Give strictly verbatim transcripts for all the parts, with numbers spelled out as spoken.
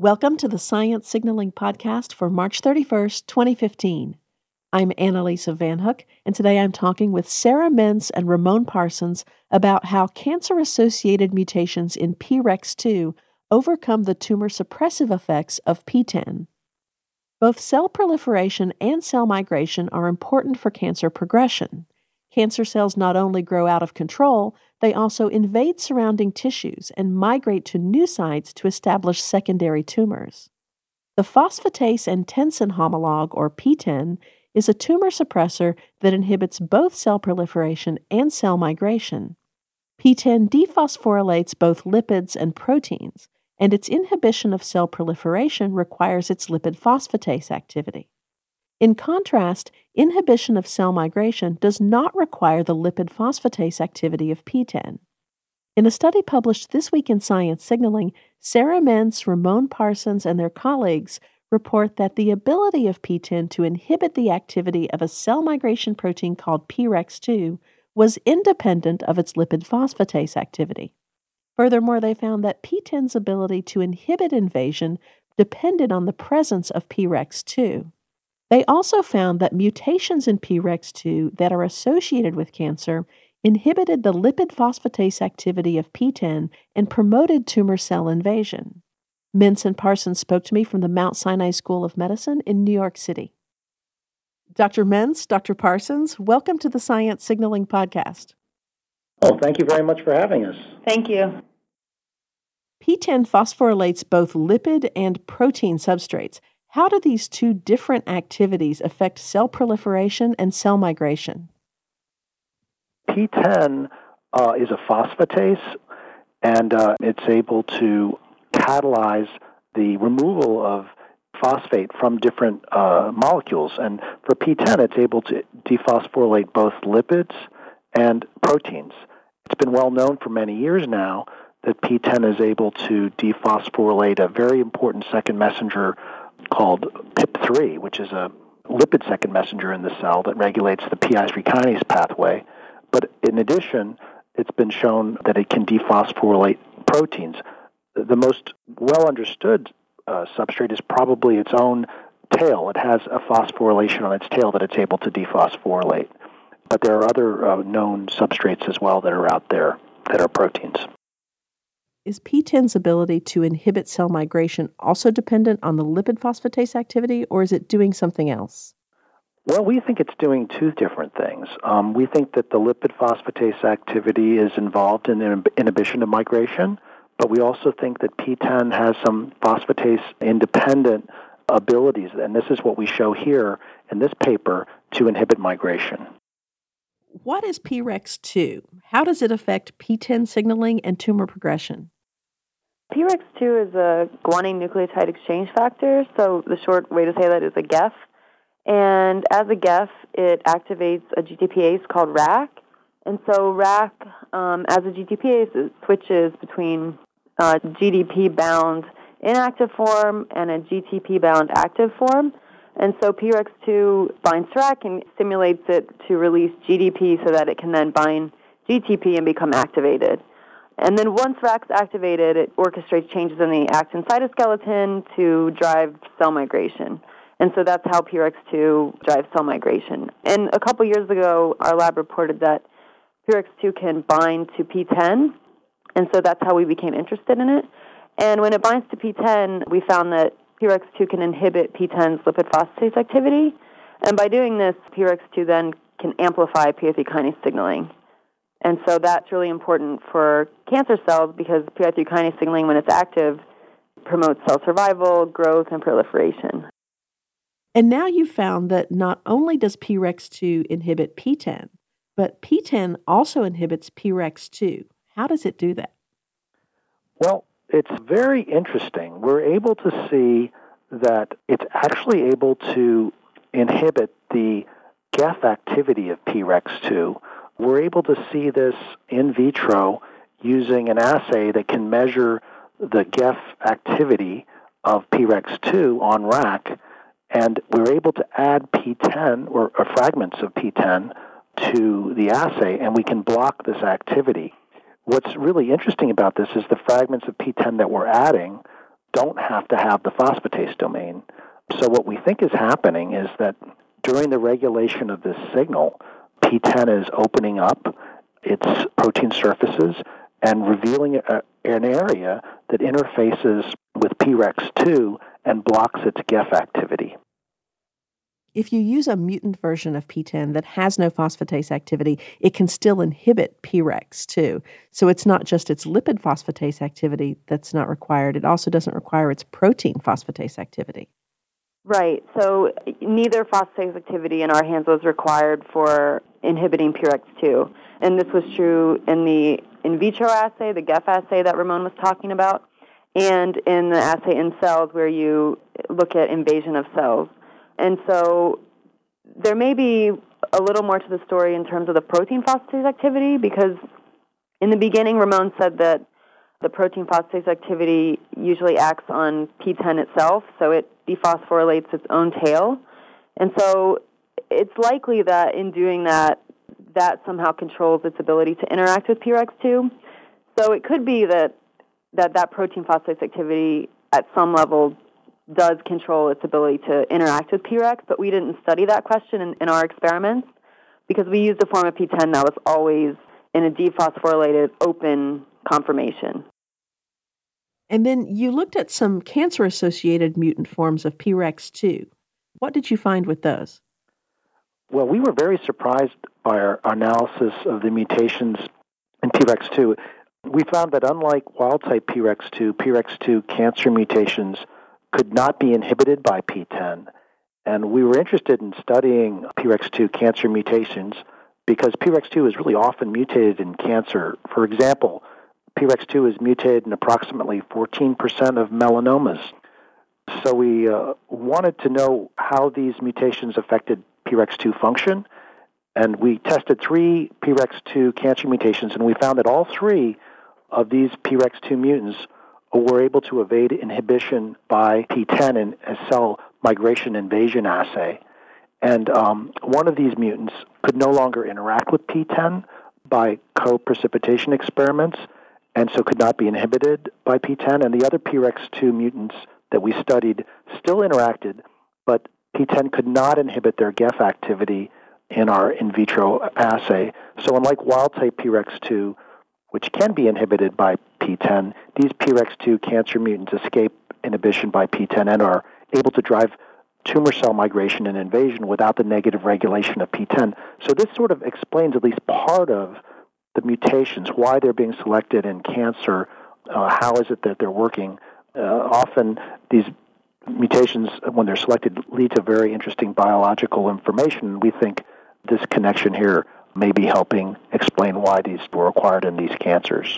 Welcome to the Science Signaling Podcast for March thirty-first, twenty fifteen. I'm Annalisa Van Hook, and today I'm talking with Sarah Mintz and Ramon Parsons about how cancer-associated mutations in P R E X two overcome the tumor suppressive effects of P ten. Both cell proliferation and cell migration are important for cancer progression. Cancer cells not only grow out of control, they also invade surrounding tissues and migrate to new sites to establish secondary tumors. The phosphatase and tensin homolog, or P ten, is a tumor suppressor that inhibits both cell proliferation and cell migration. P ten dephosphorylates both lipids and proteins, and its inhibition of cell proliferation requires its lipid phosphatase activity. In contrast, inhibition of cell migration does not require the lipid phosphatase activity of P ten. In a study published this week in Science Signaling, Sarah Mintz, Ramon Parsons, and their colleagues report that the ability of P ten to inhibit the activity of a cell migration protein called P R E X two was independent of its lipid phosphatase activity. Furthermore, they found that P ten's ability to inhibit invasion depended on the presence of P R E X two. They also found that mutations in P R E X two that are associated with cancer inhibited the lipid phosphatase activity of P ten and promoted tumor cell invasion. Mintz and Parsons spoke to me from the Mount Sinai School of Medicine in New York City. Doctor Mintz, Doctor Parsons, welcome to the Science Signaling Podcast. Oh, thank you very much for having us. Thank you. P ten phosphorylates both lipid and protein substrates. How do these two different activities affect cell proliferation and cell migration? P ten uh, is a phosphatase, and uh, it's able to catalyze the removal of phosphate from different uh, molecules. And for P ten, it's able to dephosphorylate both lipids and proteins. It's been well known for many years now that P ten is able to dephosphorylate a very important second messenger called P I P three, which is a lipid second messenger in the cell that regulates the P I three kinase pathway. But in addition, it's been shown that it can dephosphorylate proteins. The most well-understood uh, substrate is probably its own tail. It has a phosphorylation on its tail that it's able to dephosphorylate. But there are other uh, known substrates as well that are out there that are proteins. Is P ten's ability to inhibit cell migration also dependent on the lipid phosphatase activity, or is it doing something else? Well, we think it's doing two different things. Um, we think that the lipid phosphatase activity is involved in the inhibition of migration, but we also think that P ten has some phosphatase-independent abilities, and this is what we show here in this paper, to inhibit migration. What is P R E X two? How does it affect P ten signaling and tumor progression? P R E X two is a guanine nucleotide exchange factor, so the short way to say that is a G E F. And as a G E F, it activates a G T P ase called R A C. And so R A C, um, as a G T P ase, it switches between uh, G D P-bound inactive form and a G T P-bound active form. And so P R E X two binds to R A C and stimulates it to release G D P so that it can then bind G T P and become activated. And then once R A C is activated, it orchestrates changes in the actin cytoskeleton to drive cell migration. And so that's how P R E X two drives cell migration. And a couple years ago, our lab reported that P R E X two can bind to P ten, and so that's how we became interested in it. And when it binds to P ten, we found that P R E X two can inhibit P ten's lipid phosphatase activity. And by doing this, P R E X two then can amplify P I three kinase signaling. And so that's really important for cancer cells because P I three kinase signaling, when it's active, promotes cell survival, growth, and proliferation. And now you've found that not only does P R E X two inhibit P ten, but P ten also inhibits P R E X two. How does it do that? Well, it's very interesting. We're able to see that it's actually able to inhibit the G E F activity of P R E X two. We're able to see this in vitro using an assay that can measure the G E F activity of P R E X two on R A C, and we're able to add P ten or, or fragments of P ten to the assay, and we can block this activity. What's really interesting about this is the fragments of P ten that we're adding don't have to have the phosphatase domain. So what we think is happening is that during the regulation of this signal, P ten is opening up its protein surfaces and revealing a, an area that interfaces with P R E X two and blocks its G E F activity. If you use a mutant version of P ten that has no phosphatase activity, it can still inhibit P R E X two. So it's not just its lipid phosphatase activity that's not required, it also doesn't require its protein phosphatase activity. Right. So neither phosphatase activity in our hands was required for inhibiting P R E X two. And this was true in the in vitro assay, the G E F assay that Ramon was talking about, and in the assay in cells where you look at invasion of cells. And so there may be a little more to the story in terms of the protein phosphatase activity, because in the beginning, Ramon said that the protein phosphatase activity usually acts on P ten itself, so it dephosphorylates its own tail. And so it's likely that in doing that, that somehow controls its ability to interact with P R E X two. So it could be that that, that protein phosphatase activity at some level does control its ability to interact with P R E X, but we didn't study that question in, in our experiments because we used a form of P ten that was always in a dephosphorylated open conformation. And then you looked at some cancer-associated mutant forms of P R E X two. What did you find with those? Well, we were very surprised by our analysis of the mutations in P R E X two. We found that unlike wild-type P R E X two, P R E X two cancer mutations could not be inhibited by P ten. And we were interested in studying P R E X two cancer mutations because P R E X two is really often mutated in cancer. For example, P R E X two is mutated in approximately fourteen percent of melanomas. So we uh, wanted to know how these mutations affected P R E X two function, and we tested three P R E X two cancer mutations, and we found that all three of these P R E X two mutants were able to evade inhibition by P ten in a cell migration invasion assay. And um, one of these mutants could no longer interact with P ten by co-precipitation experiments, and so could not be inhibited by P ten. And the other P R E X two mutants that we studied still interacted, but P ten could not inhibit their G E F activity in our in vitro assay. So unlike wild-type P R E X two, which can be inhibited by P ten, these P R E X two cancer mutants escape inhibition by P ten and are able to drive tumor cell migration and invasion without the negative regulation of P ten. So this sort of explains at least part of the mutations, why they're being selected in cancer, uh, how is it that they're working. Uh, often these mutations, when they're selected, lead to very interesting biological information. We think this connection here may be helping explain why these were acquired in these cancers.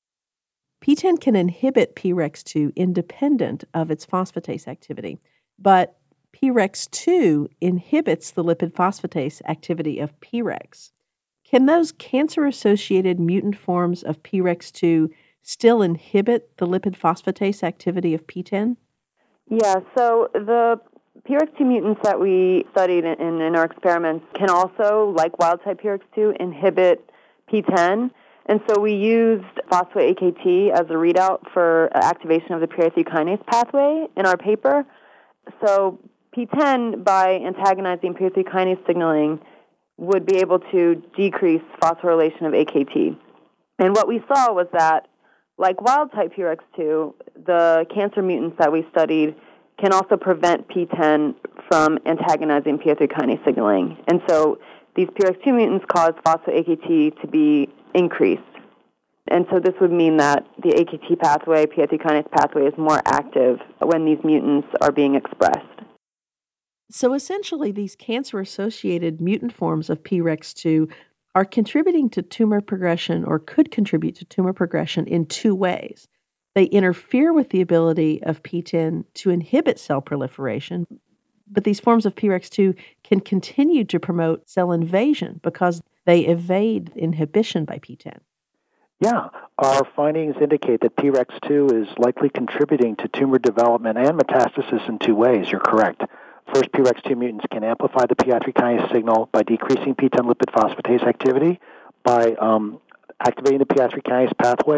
P ten can inhibit P R E X two independent of its phosphatase activity, but P R E X two inhibits the lipid phosphatase activity of P R E X. Can those cancer-associated mutant forms of P R E X two still inhibit the lipid phosphatase activity of P ten? Yeah, so the P R E X two mutants that we studied in, in our experiments can also, like wild-type P R E X two, inhibit P ten. And so we used phospho-A K T as a readout for activation of the P I R three kinase pathway in our paper. So P ten, by antagonizing P I R three kinase signaling, would be able to decrease phosphorylation of A K T. And what we saw was that, like wild-type P R E X two, the cancer mutants that we studied can also prevent P ten from antagonizing P I R three kinase signaling. And so these P R E X two mutants cause phospho-A K T to be increased. And so this would mean that the A K T pathway, P I R three kinase pathway, is more active when these mutants are being expressed. So essentially, these cancer-associated mutant forms of P R E X two are contributing to tumor progression or could contribute to tumor progression in two ways. They interfere with the ability of P ten to inhibit cell proliferation, but these forms of P R E X two can continue to promote cell invasion because they evade inhibition by P ten. Yeah, our findings indicate that P R E X two is likely contributing to tumor development and metastasis in two ways. You're correct. First, P R E X two mutants can amplify the P I R three kinase signal by decreasing P ten lipid phosphatase activity. By um, activating the P I R three kinase pathway,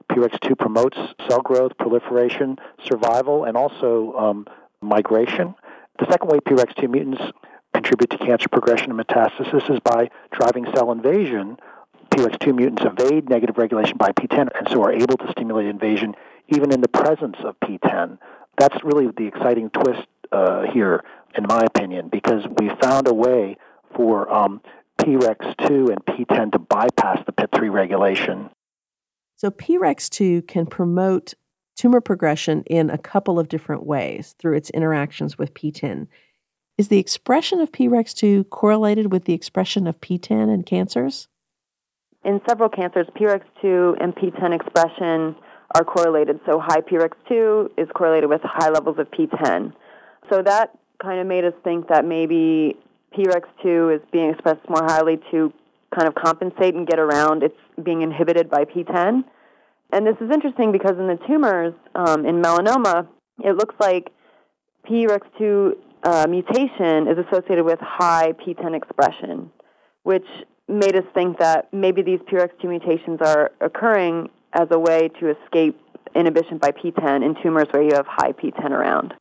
P R E X two promotes cell growth, proliferation, survival, and also um, migration. The second way P R E X two mutants contribute to cancer progression and metastasis is by driving cell invasion. P R E X two mutants evade negative regulation by P ten and so are able to stimulate invasion even in the presence of P ten. That's really the exciting twist uh, here, in my opinion, because we found a way for um, P R E X two and P ten to bypass the P I T three regulation. So P R E X two can promote tumor progression in a couple of different ways through its interactions with P ten. Is the expression of P R E X two correlated with the expression of P ten in cancers? In several cancers, P R E X two and P ten expression are correlated. So high P R E X two is correlated with high levels of P ten. So that kind of made us think that maybe P R E X two is being expressed more highly to kind of compensate and get around its being inhibited by P ten. And this is interesting because in the tumors, um, in melanoma, it looks like P R E X two uh, mutation is associated with high P ten expression, which made us think that maybe these P R E X two mutations are occurring as a way to escape inhibition by P ten in tumors where you have high P ten around.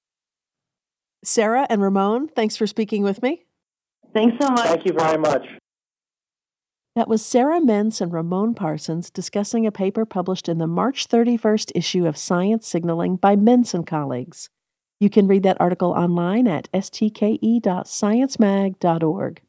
Sarah and Ramon, thanks for speaking with me. Thanks so much. Thank you very much. That was Sarah Mintz and Ramon Parsons discussing a paper published in the March thirty-first issue of Science Signaling by Mintz and colleagues. You can read that article online at s t k e dot science mag dot org.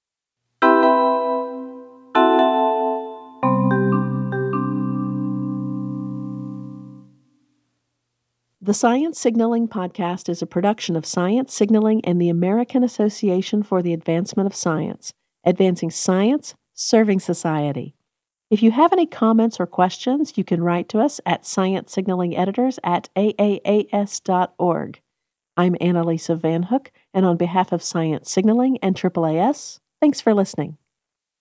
The Science Signaling Podcast is a production of Science Signaling and the American Association for the Advancement of Science, advancing science, serving society. If you have any comments or questions, you can write to us at sciencesignalingeditors at a a a s dot org. I'm Annalisa Van Hook, and on behalf of Science Signaling and A A A S, thanks for listening.